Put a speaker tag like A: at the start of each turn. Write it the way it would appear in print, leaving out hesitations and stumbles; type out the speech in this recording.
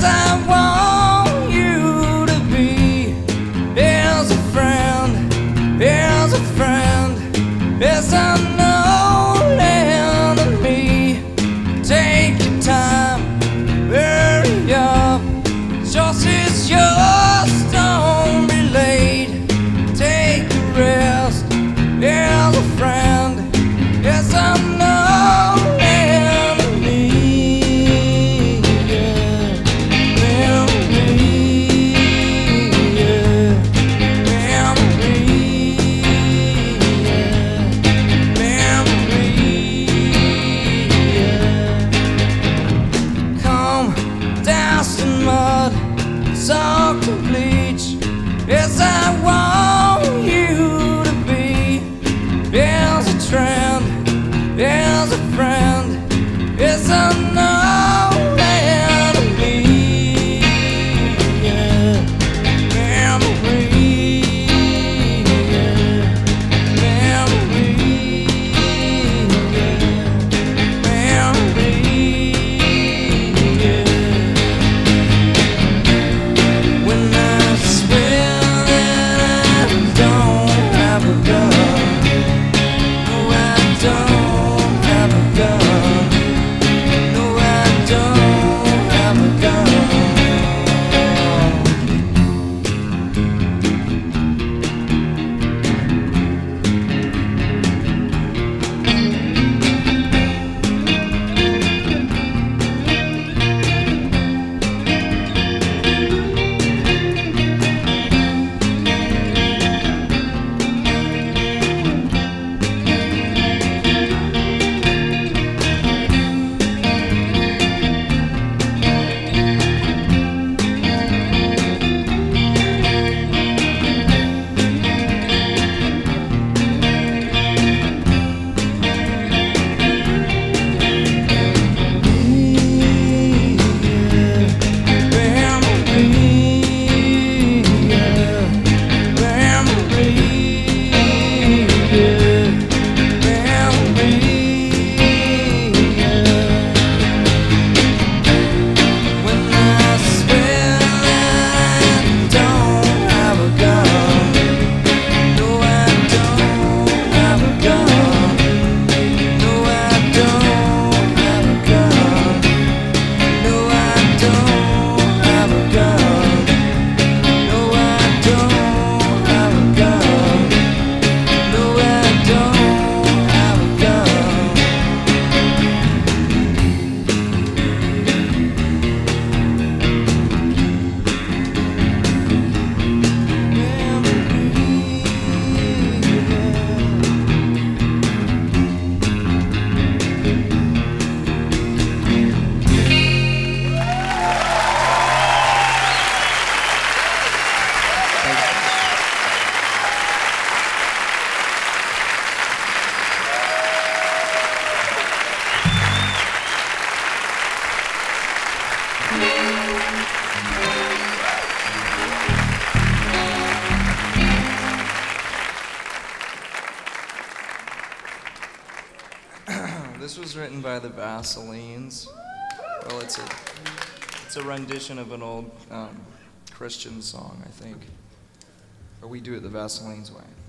A: I want you to be. Here's a friend, here's a friend. Yes, I know enemy. Take your time, hurry up. Yours is yours, don't be late. Take a rest, here's a friend. Yes, I know enemy. Soaked in bleach. Yes, I want you to be. Here's a trend, here's a friend. Yes, I know enemy. Memory, memory, memory.
B: This was written by the Vaselines. Well, it's a rendition of an old Christian song, I think. Or we do it the Vaselines way.